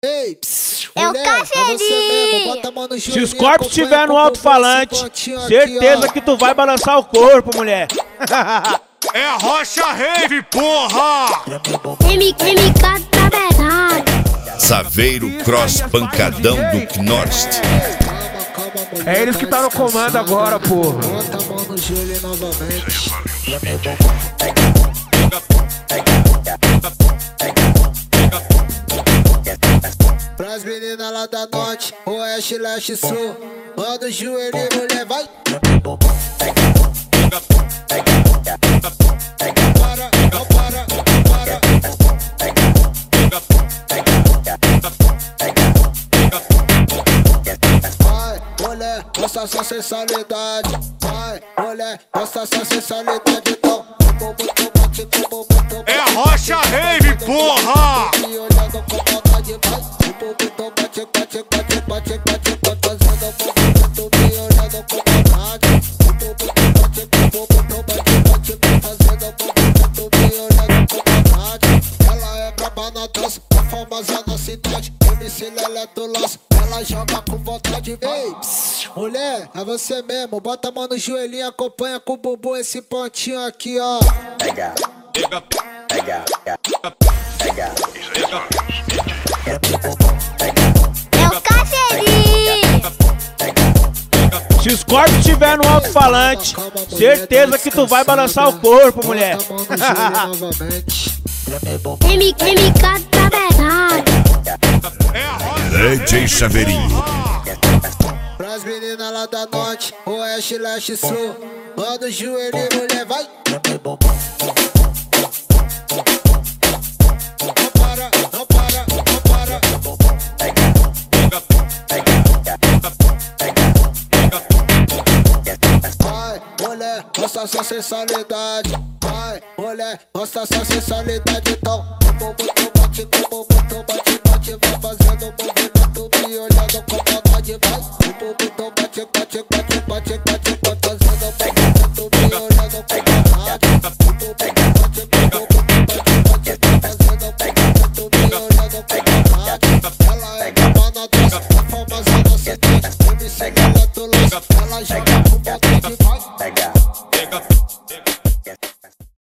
Ei, É o cacheirinho. Se os corpos estiver no alto-falante, certeza que tu vai balançar o corpo, mulher. É a Rocha Rave, porra! MK tá verdade. Saveiro Cross Pancadão do Knorst. É eles que tá no comando agora, porra. Bota a mão no joelho novamente. Pras meninas lá da norte, oeste, leste, sul. Manda o joelho e mulher, vai. Para, não para, não para. Vai, mulher, mostra sua sensualidade. Vai, mulher, mostra sua sensualidade. Então, É a Rocha Rave, porra! me olhando com vontade, vai. Bate, bate, bate, bate, bate, fazendo movimento, me olhando com vontade. Bate, bate, bate, fazendo movimento, me olhando com vontade. Ela é braba na dança, é famosa na cidade. MC Lelé do Laço, ela joga com vontade. Ei, mulher, é você mesmo. Bota a mão no joelhinho, acompanha com o bumbum esse pontinho aqui, ó. É o cacheirinho. Se os corpos estiver no alto-falante, certeza que tu vai balançar o corpo, mulher. Bota a mão no joelho novamente. MK tá verdade. É a Rocha DJ Saveirinho. Pras meninas lá da norte, oeste, leste, sul. Manda o joelho e mulher, vai. Não para, não para, não para. Vai, mulher, mostra sua sensualidade. Vai, mulher, mostra sua sensualidade. Então, bate, bate, bate, vai fazendo movimento, me olhando com vontade. Vai, bate, bate, bate, bate, bate, vai fazendo movimento, me olhando com vontade. Bate, bate, fazendo movimento, me olhando com vontade. Ela é braba na dança, é famosa na cidade. MC Lelé do Laço, ela joga com vontade. Vai.